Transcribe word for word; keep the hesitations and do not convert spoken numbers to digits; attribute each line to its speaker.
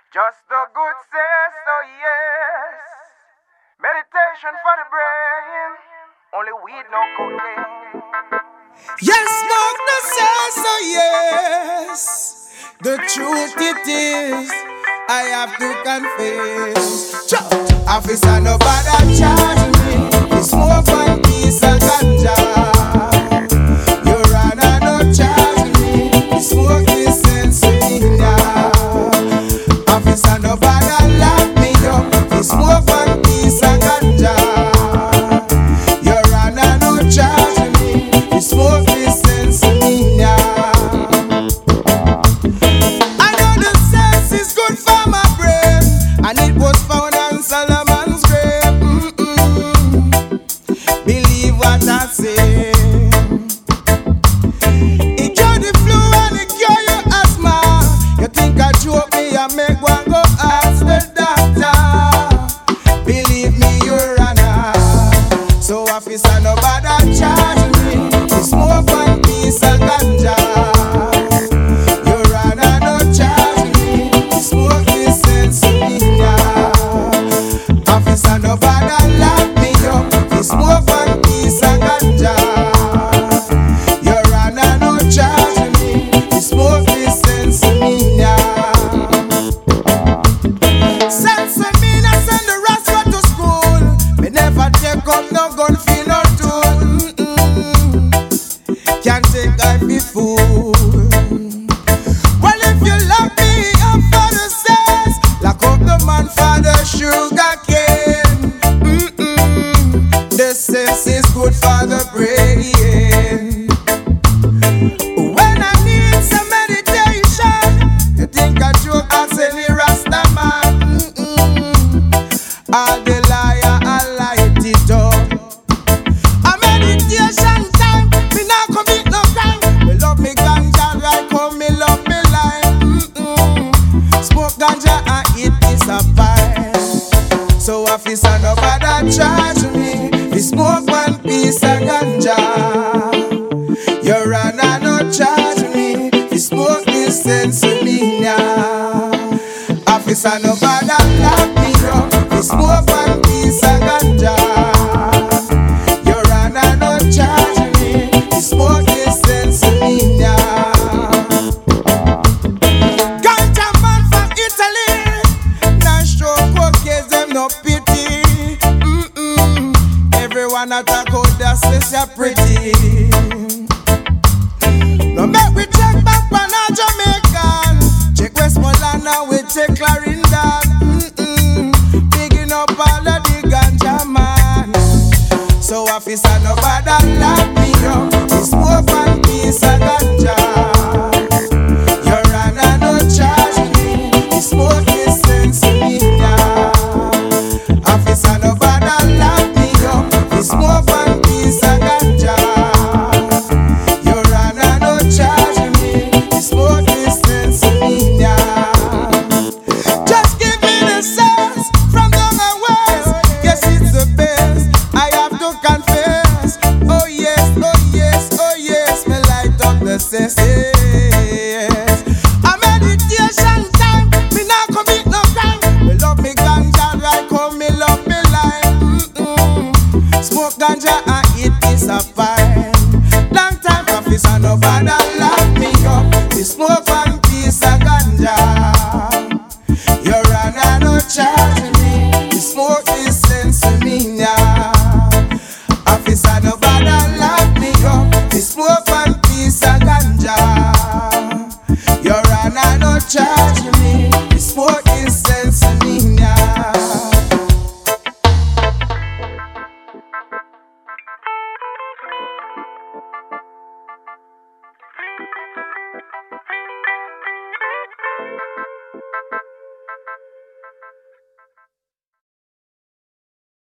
Speaker 1: Just the good say so, yes. Meditation for the brain. Only weed, no cocaine.
Speaker 2: Yes, smoke no say so, yes. The truth it is, I have to confess. Chuck. Officer, nobody charge me. You smoke one piece of ganja. Your honor, no charge me. You smoke this sensitina. Officer, nobody lock me up. You smoke one piece of ganja. Your honor, no charge me. You smoke this sensitina. I know the sense is good for my brain, and it was found on Solomon's grave. Mm-mm. Believe what I say. It cure the flu and it cure your asthma. You think I joke me and make one go ask the doctor. Believe me, you're runner. So officer, nobody charge me. You smoke one piece of ganja. Your honor, no charge me. You smoke this sensitina. Officer, nobody lock me up. You smoke one piece of ganja. Your honor, no charge me. You smoke this sensitina. Sensimina send the rascal to school. Me never take up no gun for no tool. Mm-mm. Can't take I be fool. Well, if you lock me up for the sense, lock up the man for the sugar cane. Mm-mm. The sense is good for the brain. When I need some meditation, you think I joke as any Rasta man. Mm-mm. All the liar, I light it up. A meditation time, me not commit no crime. Me love me ganja right how me love me life. Mm-mm. Smoke ganja and eat piece of pie. So officer, nobody charge me. We smoke one piece of ganja. Your honor, no charge me. We smoke this sensimina. Officer, nobody lock me up. We smoke one piece of ganja. Your honor, no charge me. We smoke this sensimina. Ganja man from Italy. Now show cookies, them no pity. Mm-mm. Everyone attack out that says you're pretty. No make we check back on a Jamaican. Check Westmoreland now we check Clarendon. Mm-mm. Bigging up all of the ganja man. So officer, nobody lock me up. We smoke one piece of